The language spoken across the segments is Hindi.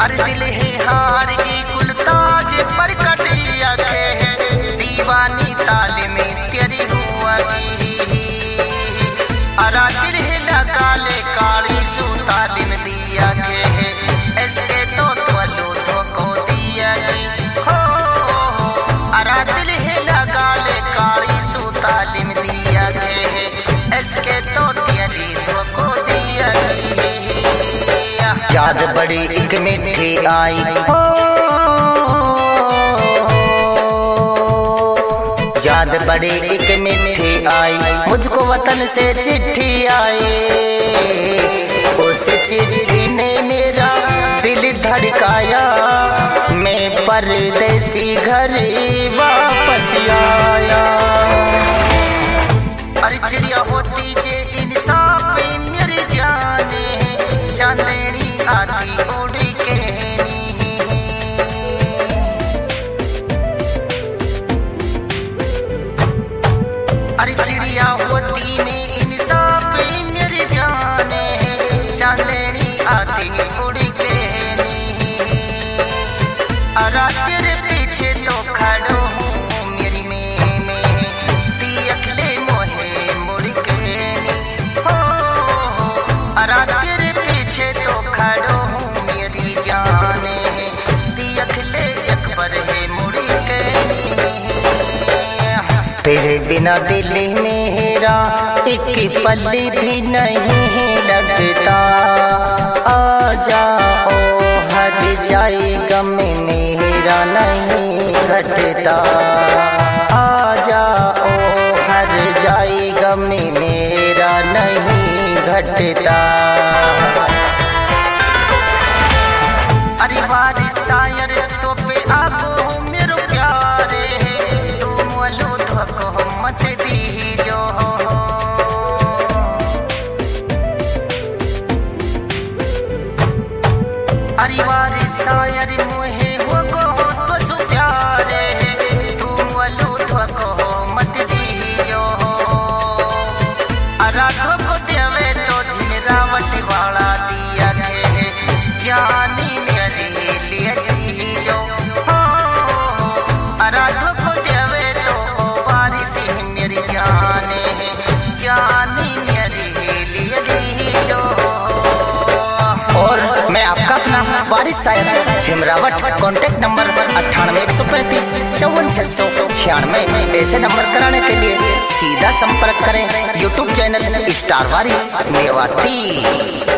अरे दिल है हार की गुलताज पर कदी आखे है दीवानी ताल में तेरी हुआ की अरा दिल है काले काली सू तालिम दिया के है इसके तो त्वलो तो को दिया की हो अरा दिल है काले काली सू तालिम दिया के है इसके तो तेरी तो को दिया की याद बड़ी एक मीठी आई हो याद बड़ी एक मीठी आई मुझको वतन से चिट्ठी आई उस चिट्ठी ने मेरा दिल धड़काया मैं परदेसी घर वापस आया। अरे चिड़िया होती जे इंसाफ मेरी जाने चांदनी आती उड़ के अरे चिड़िया होती में इंसाफ मेरी जाने चांदनी आती उड़ के अरा तेरे पीछे तो खड़ो हूँ मेरी में अखले मोहे मुड़ के हो अरा तेरे पीछे तो खड़ो हूँ मेरी जाने अखले अकबर है मुड़ के तेरे बिना दिल मेरा एक पल भी नहीं लगता आ जाओ हर जाए गम मेरा नहीं घटता आ जाओ हर जाए गम मेरा नहीं घटता। अरे वारिस शायर तो पे अब मेरो प्यारे तुम वालो धोखो मत दी जो अरे वारिस शायर मुहे हो गो तो सु प्यारे तुम वालो धोखो मत दी जो अरा धोखो देवे तो झिमरावट वाला दिया के जानी मेरी लिए दी जो अरा धोखो देवे तो वारिस मेरी जाने जानी मेरी लिए दी जो। और मैं आपका अपना वारिस शायर झिमरावट कॉन्टेक्ट नंबर 98 135 54 696 ऐसे नंबर कराने के लिए सीधा संपर्क करें YouTube channel star Waris Mewati.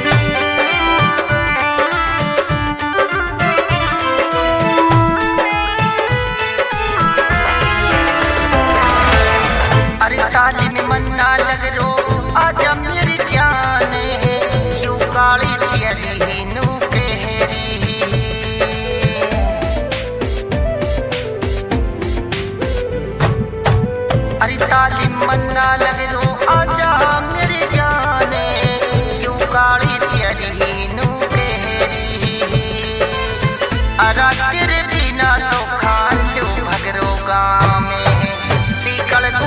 ताली में मन्ना लग रो आजा मेरी जाने यू काली तेरी नू कहरी अरे ताली में मन्ना लग रो आजा मेरी जाने यू काली तेरी नू कहरी अरा तेरे बिना तो खान लो भगरो गाँव में पीकड़ को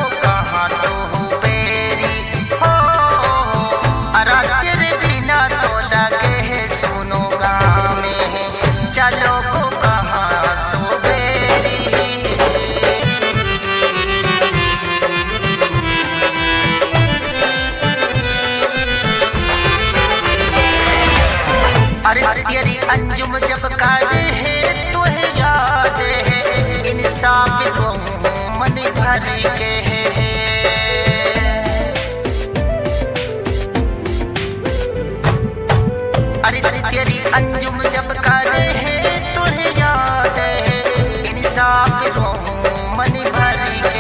चलो को कहाँ तो बेरी अरे तेरी अंजुम जब काजे है तुहे याद है इंसाफ को मन भर के है अरे तेरी अंजुम जब काजे मन भर के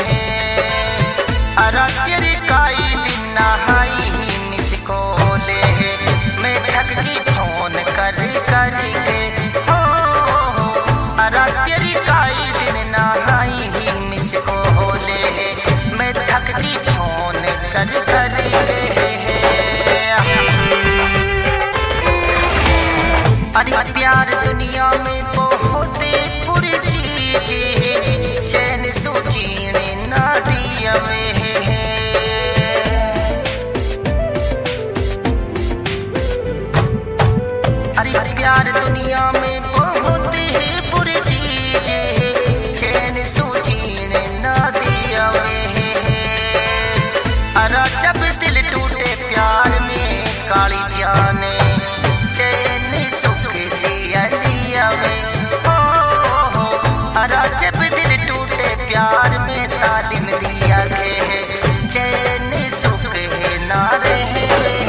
अरा तेरी काई दिन नहाई मिस कोले मैं थक की फोन कर के हो अरा तेरी काई दिन नहाई मिस कोले मैं थक की फोन कर के अरे प्यार दुनिया में बहुत बुरी चीज चैन सोचीने ना दिया अरे प्यार प्यार दुनिया में बहुत ही बुरी चीज है, चैन सूझीन ना दिया वे। अरा जब दिल टूटे प्यार में काली जाने, चैन सुख दिया लिया वे। अरा जब दिल टूटे प्यार में तालीम दिया के, चैन सुख ना रहे।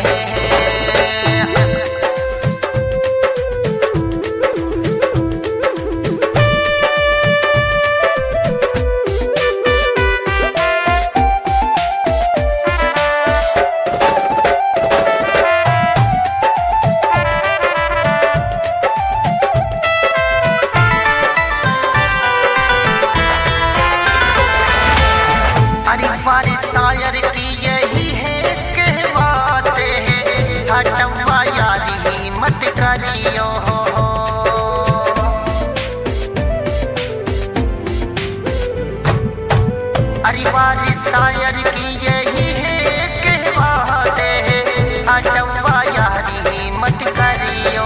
अरे शायर की यही है कहवाते हैं, हटवा यारी ही मत करियो। अरे वारी शायर की यही है कहवाते हैं, हटवा यारी ही मत करियो।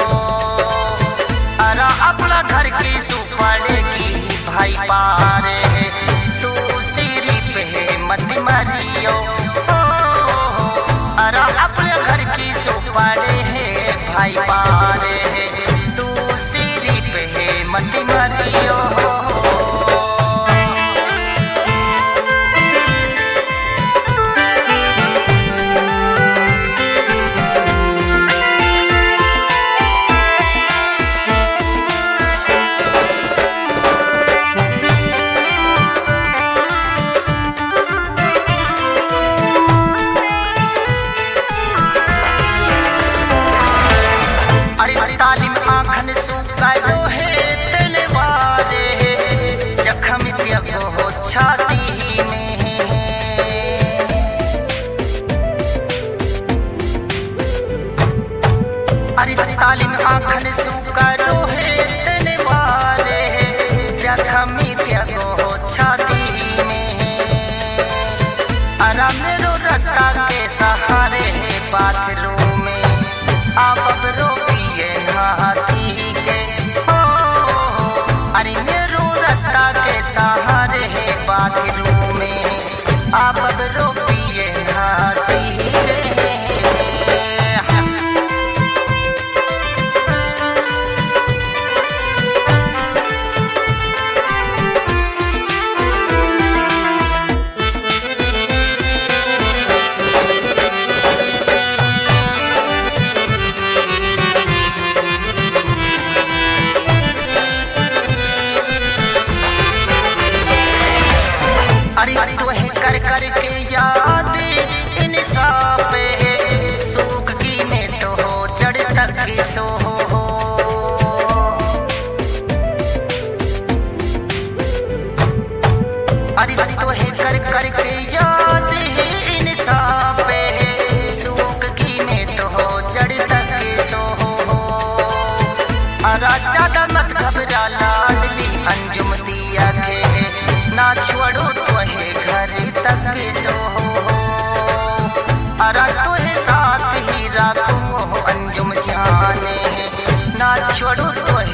अरे अपना घर की सुपड़ की भाई पार है, तू सिरी पे मत मरियो। अरे अपने घर की सुपारे है भाई पारे है, तू सिरी पे मत मरियो। तालीम आँखन सुकायो है तलवारे, जख्म त्यागो हो छाती में। अरे तालीम आँखन सुकायो है तलवारे, जख्म त्यागो हो छाती में। अरा मेरो रास्ता के सहारे है बाथरूम में, आप रो हाथी के। अरे मेरो रास्ता के सहारे है बाथरूम में, आप अब रो पिए हाथी के। अरे तुहे कर कर के याद इंसाफ है, सूख की में तो हो जड़ तक की सो हो। अरे तुहे कर कर के याद इंसाफ है, सूख की में तो हो जड़ तक की सो हो। अरा ज्यादा मत घबरा लाडली अंजुम दिया के, ना छोड़ो तुहे घर तक सो। अरा तुहे साथ ही राखो अंजुम जाने, ना छोड़ो तुहे